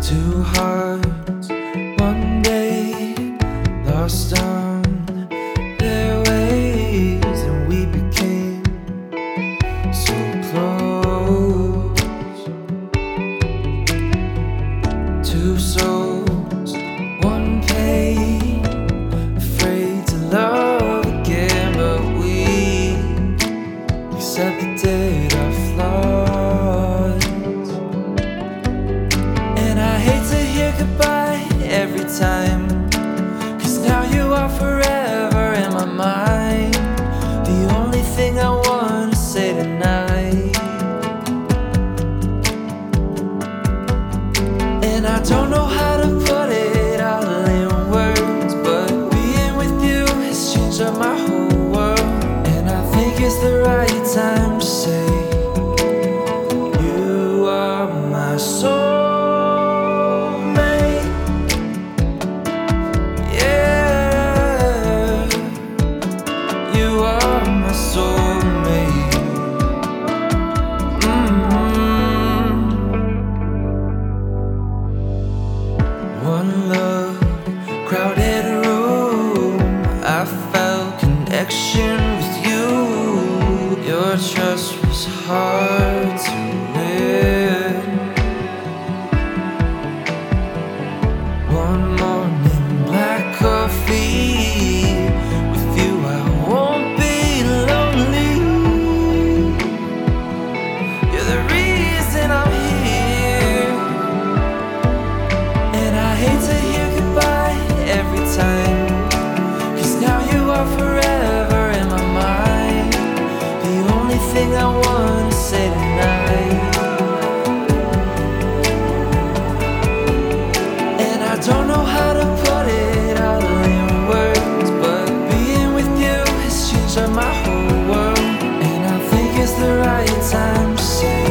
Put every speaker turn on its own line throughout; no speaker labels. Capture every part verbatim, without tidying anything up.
Two hearts, one day, lost on their ways, and we became so close. Two souls, one pain, afraid to love again, but we accepted our flaws. And I hate to hear goodbye every time, 'cause now you are forever in my mind. The only thing I wanna say tonight, and I don't know how to put it all in words, but being with you has changed up my whole world. And I think it's the right time to say you are my soul. One love, crowded room, I felt connection with you. Your trust was hard to win. One morning, black coffee, with you I won't be lonely. You're the reason I'm here, and I hate to hear goodbye every time, 'cause now you are forever in my mind. The only thing I wanna say tonight, and I don't know how to put it all in words, but being with you has changed up my whole world. And I think it's the right time to say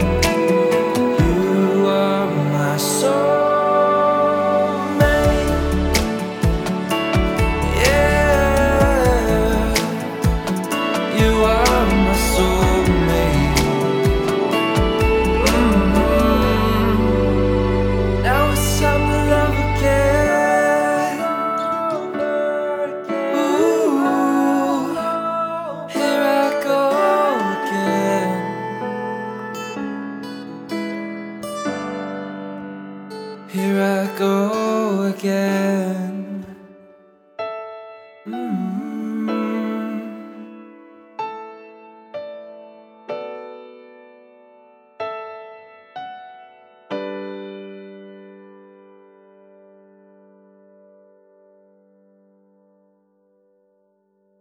you are my soul. Here I go again.